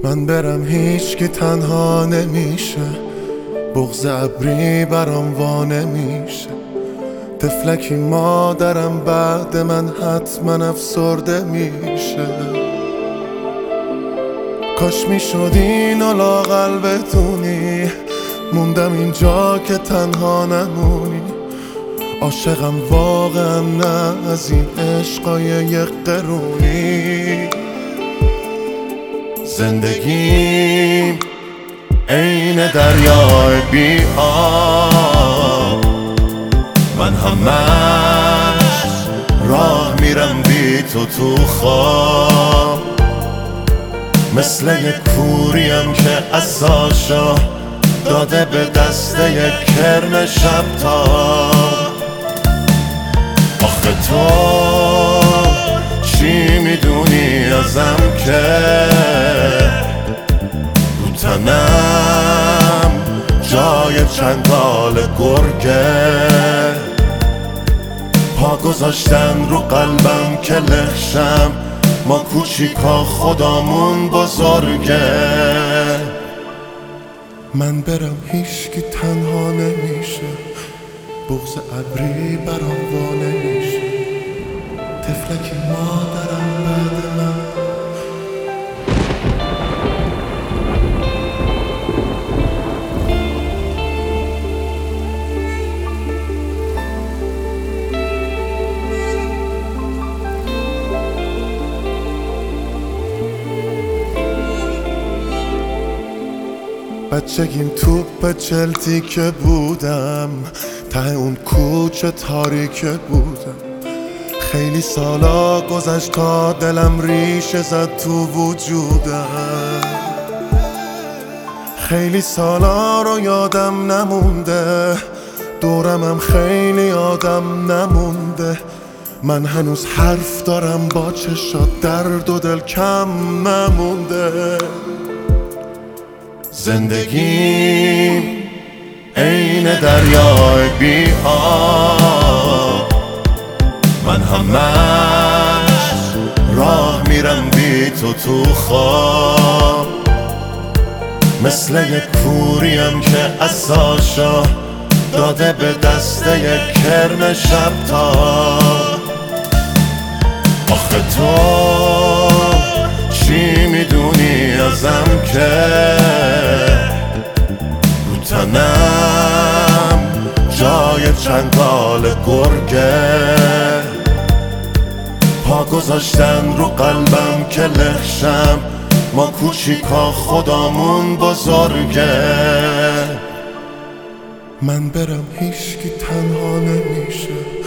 من برم هیچ که تنها نمیشه، بغض ابری برام وا نمیشه. طفلکی مادرم بعد من حتما افسرده میشه. کاش میشد اینو لااقل بدونی، موندم اینجا که تنها نمونی. عاشقم واقعا نه از این عشقای یک قرونی. زندگیم عین دریای بی آب، من همش راه میرم بی تو خواب. مثل یک کوریم که عصاشو داده به دست یک کرم شبتاب. آخه تو چی میدونی ازم که رو تنم جای چنگال گرگه؟ پا گذاشتن رو قلبم که لخشم، ما کوچیکا خدامون بزرگه. من برم هیچکی تنها نمیشه، بغض ابری برام وا نمیشه. طفلکی مادرم بعد من. بچگیم توپ چلتی که بودم، ته اون کوچه تاریکه بودم. خیلی سالا گذشت تا دلم ریشه زد تو وجودم. خیلی سالا رو یادم نمونده، دورمم خیلی آدم نمونده. من هنوز حرف دارم با چشات، درد و دل کم نمونده. زندگیم عین دریای بی آب، من همش راه میرم بی تو خواب. مثل یک کوریم که عصاشو داده به دست یک کرم شبتاب. آخه تو چی میدونی ازم که رو تنم جای چنگال گرگه؟ پا گذاشتن رو قلبم که لخشم، ما کوچیکا خدامون بزرگه. من برم هیچکی تنها نمیشه،